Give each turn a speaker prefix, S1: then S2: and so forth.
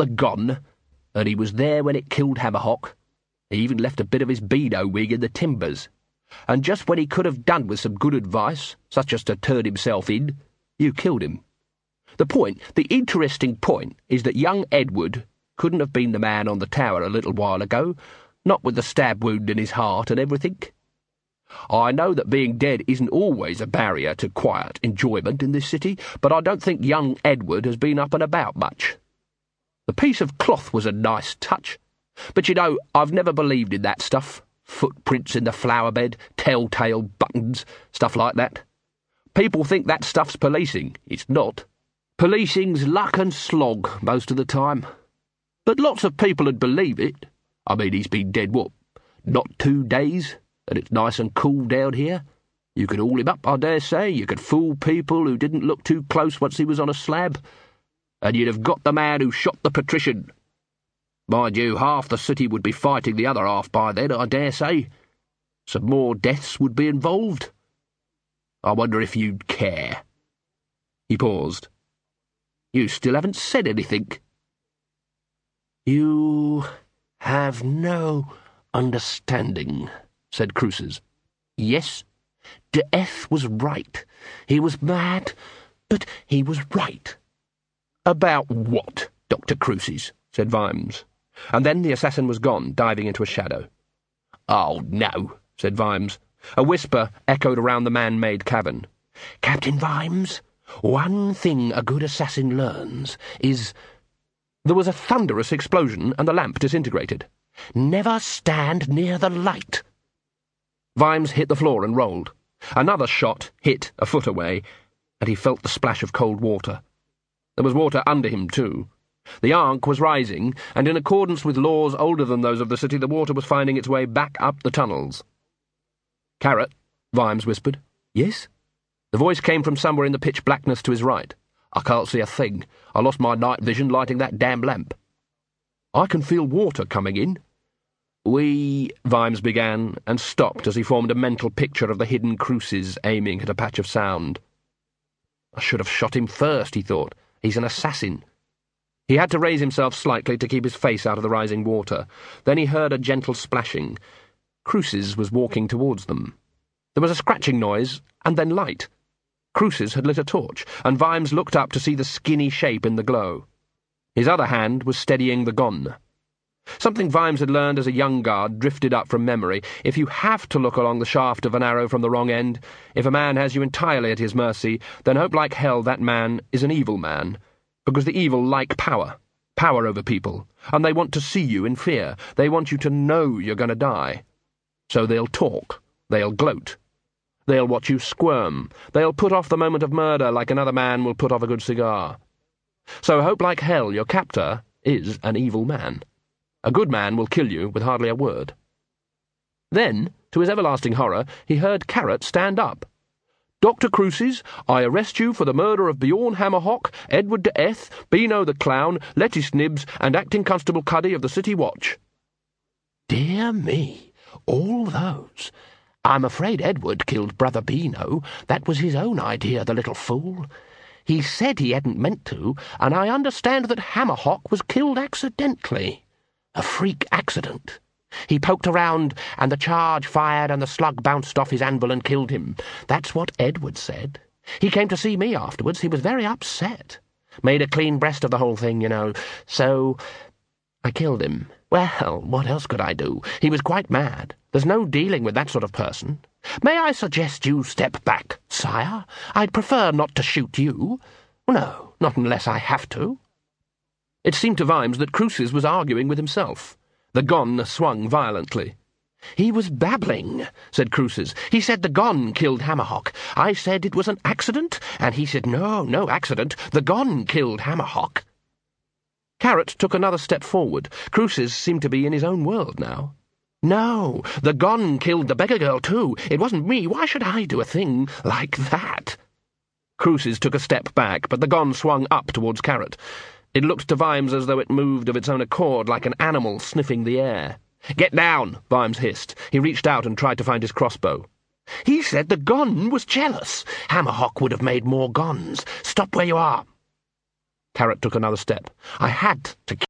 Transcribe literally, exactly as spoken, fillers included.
S1: the gun, and he was there when it killed Hammerhock. He even left a bit of his beano wig in the timbers. And just when he could have done with some good advice, such as to turn himself in, you killed him. The point, the interesting point, is that young Edward couldn't have been the man on the tower a little while ago, not with the stab wound in his heart and everything. I know that being dead isn't always a barrier to quiet enjoyment in this city, but I don't think young Edward has been up and about much. The piece of cloth was a nice touch, but you know, I've never believed in that stuff. Footprints in the flower bed, telltale buttons, stuff like that. People think that stuff's policing. It's not. Policing's luck and slog most of the time. But lots of people would believe it. I mean, he's been dead, what, not two days? And it's nice and cool down here. You could haul him up, I dare say. You could fool people who didn't look too close once he was on a slab. And you'd have got the man who shot the patrician. Mind you, half the city would be fighting the other half by then, I dare say. Some more deaths would be involved. I wonder if you'd care. He paused. You still haven't said anything. You have no understanding, said Cruces. Yes, Death was right. He was mad, but he was right. About what, Doctor Cruces? Said Vimes. And then the assassin was gone, diving into a shadow. Oh, no, said Vimes. A whisper echoed around the man-made cavern. Captain Vimes, one thing a good assassin learns is... There was a thunderous explosion, and the lamp disintegrated. Never stand near the light. Vimes hit the floor and rolled. Another shot hit a foot away, and he felt the splash of cold water. There was water under him, too. The Ankh was rising, and in accordance with laws older than those of the city, the water was finding its way back up the tunnels. Carrot, Vimes whispered. Yes? The voice came from somewhere in the pitch blackness to his right. I can't see a thing. I lost my night vision lighting that damn lamp. I can feel water coming in. We... Vimes began, and stopped as he formed a mental picture of the hidden Cruces aiming at a patch of sound. I should have shot him first, he thought. He's an assassin. He had to raise himself slightly to keep his face out of the rising water. Then he heard a gentle splashing. Cruces was walking towards them. There was a scratching noise, and then light. Cruces had lit a torch, and Vimes looked up to see the skinny shape in the glow. His other hand was steadying the gun. Something Vimes had learned as a young guard drifted up from memory. If you have to look along the shaft of an arrow from the wrong end, if a man has you entirely at his mercy, then hope like hell that man is an evil man, because the evil like power, power over people, and they want to see you in fear. They want you to know you're going to die. So they'll talk, they'll gloat. They'll watch you squirm. They'll put off the moment of murder like another man will put off a good cigar. So hope like hell your captor is an evil man. A good man will kill you with hardly a word. Then, to his everlasting horror, he heard Carrot stand up. Doctor Cruces, I arrest you for the murder of Bjorn Hammerhock, Edward de Eth, Beano the Clown, Letty Snibbs, and Acting Constable Cuddy of the City Watch. Dear me, all those... I'm afraid Edward killed Brother Beano. That was his own idea, the little fool. He said he hadn't meant to, and I understand that Hammerhock was killed accidentally. A freak accident. He poked around, and the charge fired, and the slug bounced off his anvil and killed him. That's what Edward said. He came to see me afterwards. He was very upset. Made a clean breast of the whole thing, you know. So I killed him. Well, what else could I do? He was quite mad. There's no dealing with that sort of person. May I suggest you step back, sire? I'd prefer not to shoot you. No, not unless I have to. It seemed to Vimes that Cruces was arguing with himself. The gun swung violently. He was babbling, said Cruces. He said the gun killed Hammerhock. I said it was an accident, and he said no, no accident. The gun killed Hammerhock. Carrot took another step forward. Cruces seemed to be in his own world now. No, the gun killed the beggar girl too. It wasn't me. Why should I do a thing like that? Cruces took a step back, but the gun swung up towards Carrot. It looked to Vimes as though it moved of its own accord, like an animal sniffing the air. Get down, Vimes hissed. He reached out and tried to find his crossbow. He said the gun was jealous. Hammerhock would have made more guns. Stop where you are. Carrot took another step. I had to